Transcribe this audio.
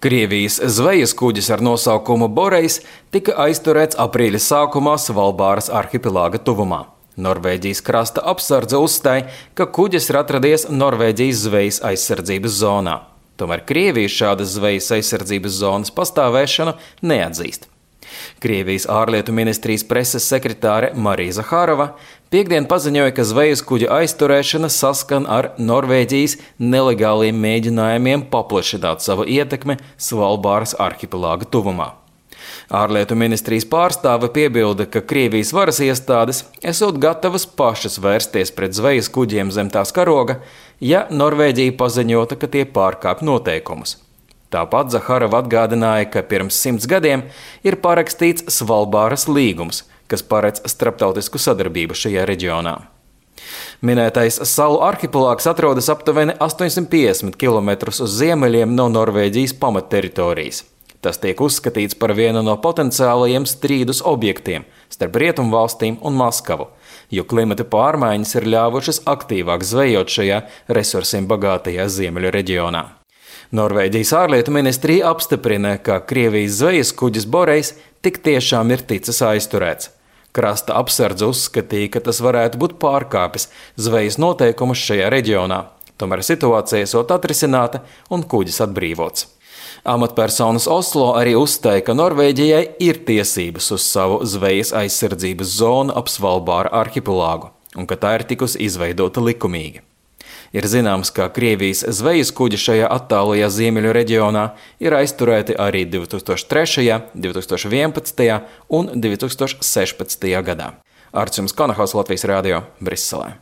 Krievijas zvejas kuģis ar nosaukumu Borejs tika aizturēts aprīļa sākumā Svalbāras arhipelāga tuvumā. Norvēģijas krasta apsardze uzstāja, ka kuģis ir atradies Norvēģijas zvejas aizsardzības zonā. Tomēr Krievija šādas zvejas aizsardzības zonas pastāvēšanu neatzīst. Krievijas ārlietu ministrijas preses sekretāre Marija Zahārova piektdien paziņoja, ka zvejas kuģa aizturēšana saskan ar Norvēģijas nelegāliem mēģinājumiem paplašināt savu ietekmi Svalbāras arhipelāga tuvumā. Ārlietu ministrijas pārstāve piebilda, ka Krievijas varas iestādes esot gatavas pašas vērsties pret zvejas kuģiem zem tās karoga, ja Norvēģija paziņota, ka tie pārkāpj noteikumus. Tāpat Zahārova atgādināja, ka pirms 100 gadiem ir parakstīts Svalbāras līgums, kas paredz starptautisku sadarbību šajā reģionā. Minētais salu arhipelāgs atrodas aptuveni 850 km uz ziemeļiem no Norvēģijas pamatteritorijas. Tas tiek uzskatīts par vienu no potenciālajiem strīdus objektiem starp Rietumvalstīm un Maskavu, jo klimata pārmaiņas ir ļāvušas aktīvāk zvejot šajā resursiem bagātajā ziemeļu reģionā. Norvēģijas ārlietu ministrija apstiprina, ka Krievijas zvejas kuģis Borejs tik tiešām ir ticis aizturēts. Krasta apsardze uzskatīja, ka tas varētu būt pārkāpis zvejas noteikumus šajā reģionā. Tomēr situācija esot atrisināta un kuģis atbrīvots. Amatpersonas Oslo arī uzstāja, ka Norvēģijai ir tiesības uz savu zvejas aizsardzības zonu ap Svalbāra arhipelāgu un ka tā ir tikusi izveidota likumīgi. Ir zināms, ka Krievijas zvejas kuģi šajā attālajā ziemeļu reģionā ir aizturēti arī 2003., 2011. un 2016. gadā. Arčuns Konahaus, Latvijas radio, Briselē.